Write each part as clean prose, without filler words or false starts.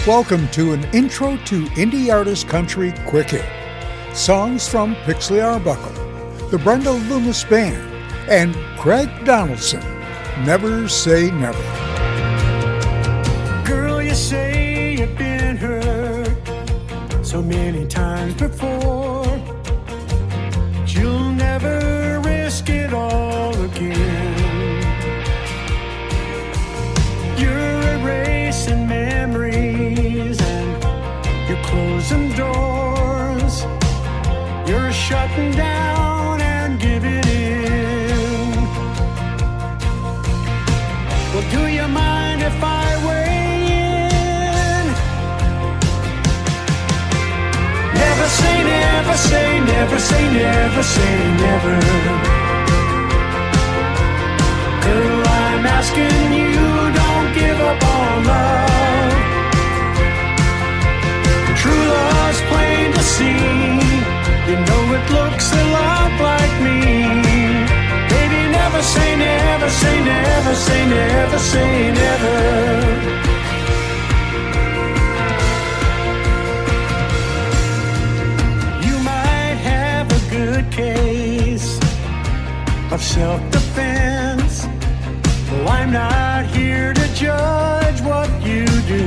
Welcome to an intro to indie artist country quick hit. Songs from Pixley Arbuckle, the Brenda Loomis Band, and Craig Donaldson. Never Say Never. Girl, you say you've been hurt so many times before, but you'll never risk it all again. You're erasing memories and you're closing doors. You're shutting down and giving in. Well, do you mind if I weigh in? Never say never, say never, say never, say never. Girl, I'm asking you, don't give up on love. True love's plain to see. You know it looks a lot like me. Baby, never say never, say never, say never, say never. You might have a good case of self-defense. Well, I'm not here to judge what you do,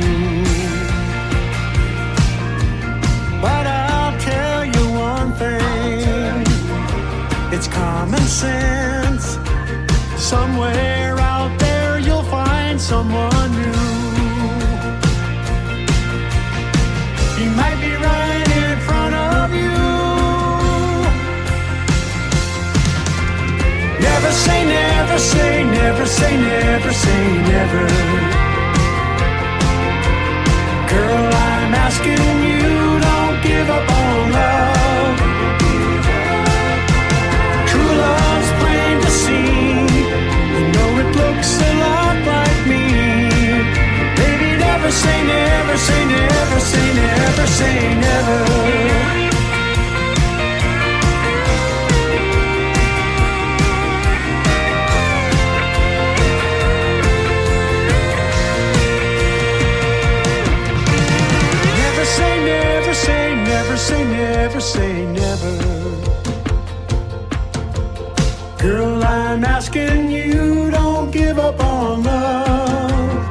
but I'll tell you one thing, it's common sense. Somewhere out there you'll find someone new. He might be right in front of you. Never say never, say never, say never, say never. Girl, I'm asking you, don't give up on love. True love's plain to see. You know it looks a lot like me. Baby, never say never, say never, say never, say never. Say never, say never, say never, say never. Girl, I'm asking you, don't give up on love.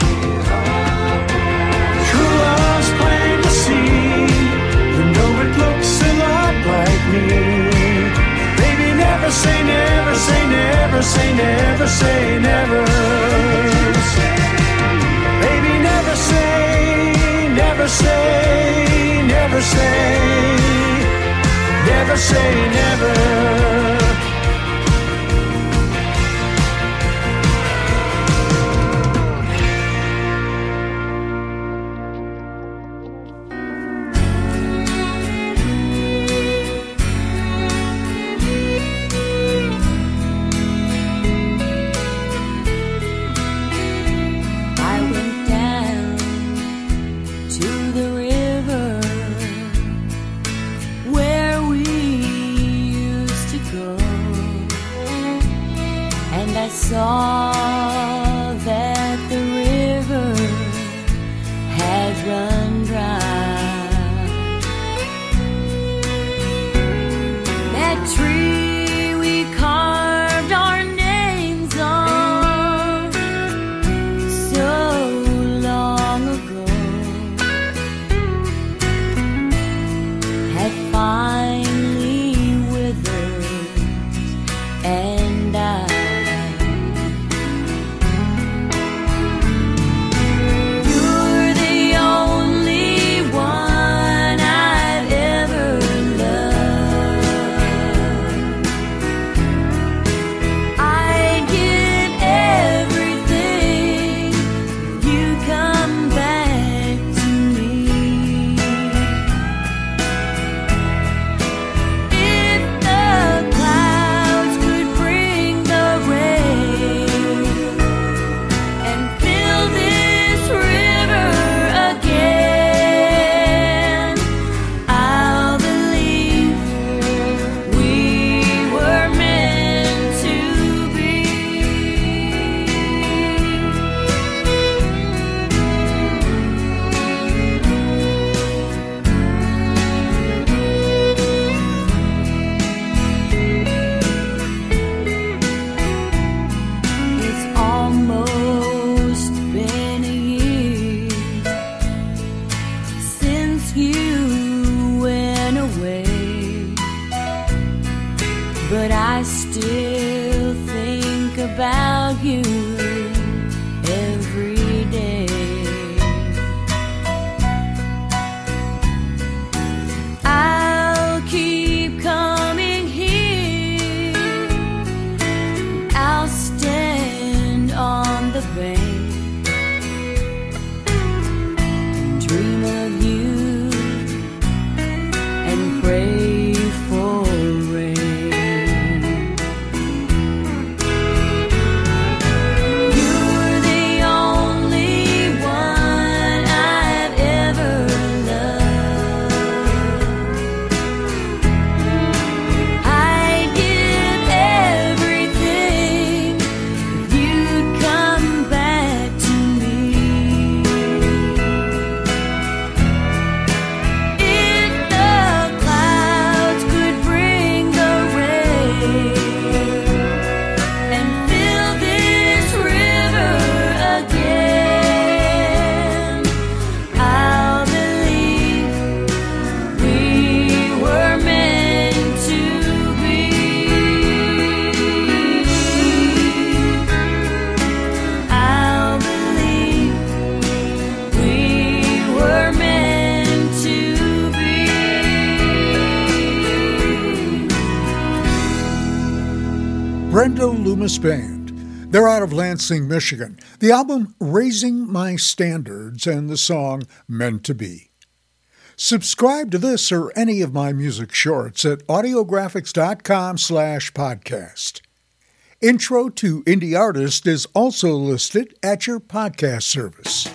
True love's plain to see. You know it looks a lot like me. Baby, never say never, say never, say never, say never. Baby, never say, never say, never say, never say never. about you every day. I'll keep coming here. I'll stand on the bank and dream of you and pray for rain. You're the only one I've ever loved. I'd give everything if you'd come back to me. If the clouds could bring the rain and fill this river again, I'll believe we were meant to be. I'll believe we were meant to be. Brenda Loomis Band. They're out of Lansing, Michigan. The album Raising My Standards and the song Meant to Be. Subscribe to this or any of my music shorts at audiographics.com/podcast. Intro to Indie Artist is also listed at your podcast service.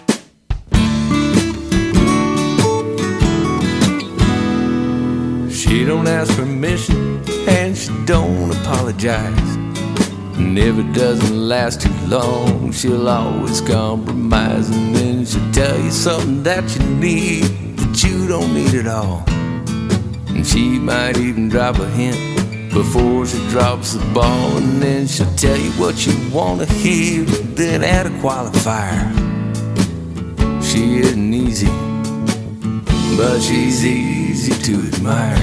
She don't ask permission and she don't apologize. Never doesn't last too long. She'll always compromise, and then she'll tell you something that you need that you don't need at all. And she might even drop a hint before she drops the ball, and then she'll tell you what you want to hear, then add a qualifier. She isn't easy, but she's easy to admire.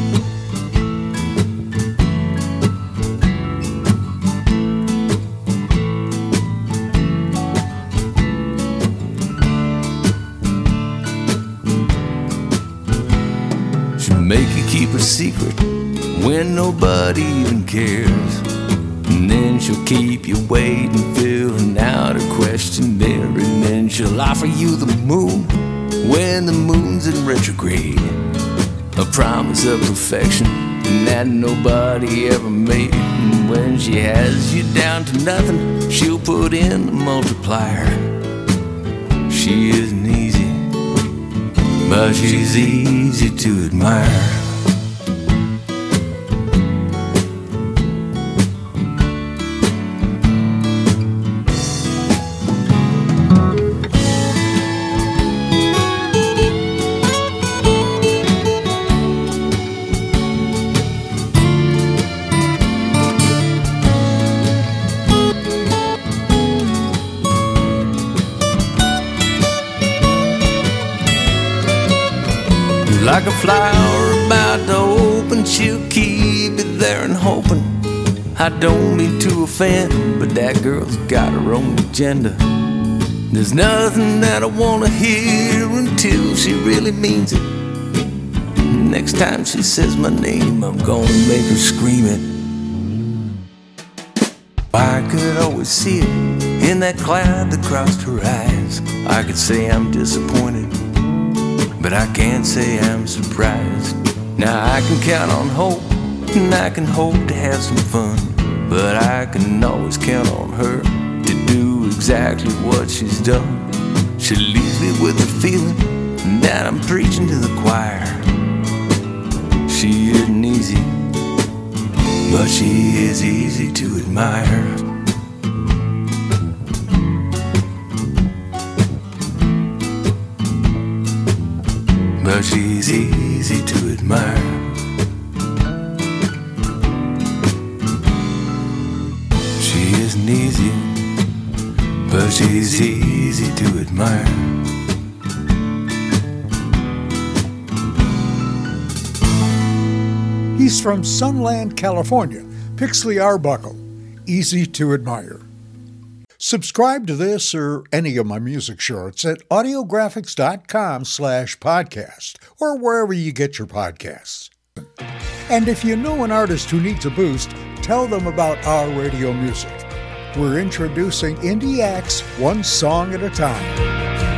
She'll make you keep a secret when nobody even cares, and then she'll keep you waiting, filling out a questionnaire, and then she'll offer you the moon when the moon's in retrograde, a promise of perfection that nobody ever made. And when she has you down to nothing, she'll put in the multiplier. She isn't easy, but she's easy to admire. Like a flower about to open, she'll keep it there and hoping. I don't mean to offend, but that girl's got her own agenda. There's nothing that I want to hear until she really means it. Next time she says my name, I'm gonna make her scream it. I could always see it in that cloud that crossed her eyes. I could say I'm disappointed, but I can't say I'm surprised. Now I can count on hope, and I can hope to have some fun, but I can always count on her to do exactly what she's done. She leaves me with the feeling that I'm preaching to the choir. She isn't easy, but she is easy to admire. But she's easy to admire. She isn't easy, but she's easy to admire. He's from Sunland, California, Pixley Arbuckle. easy to admire. Subscribe to this or any of my music shorts at audiographics.com/podcast or wherever you get your podcasts. And if you know an artist who needs a boost, tell them about our radio music. We're introducing indie acts one song at a time.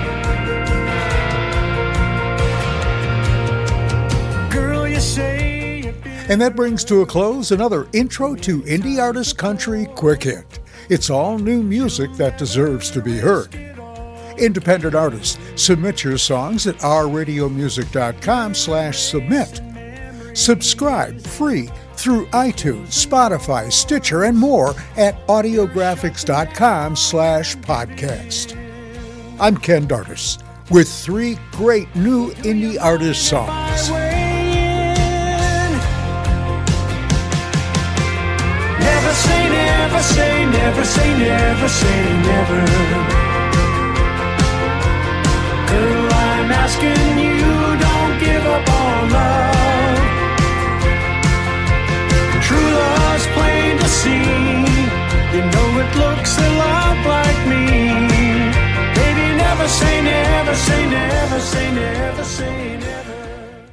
And that brings to a close another Intro to Indie Artist Country quick hit. It's all new music that deserves to be heard. Independent artists, submit your songs at ourradiomusic.com/submit. Subscribe free through iTunes, Spotify, Stitcher, and more at audiographics.com/podcast. I'm Ken Dardis with 3 great new indie artist songs. Never say never, say never, say never, say never. Girl, I'm asking you, don't give up on love. True love's plain to see. You know it looks a lot like me. Baby, never say never, say never, say never, say never.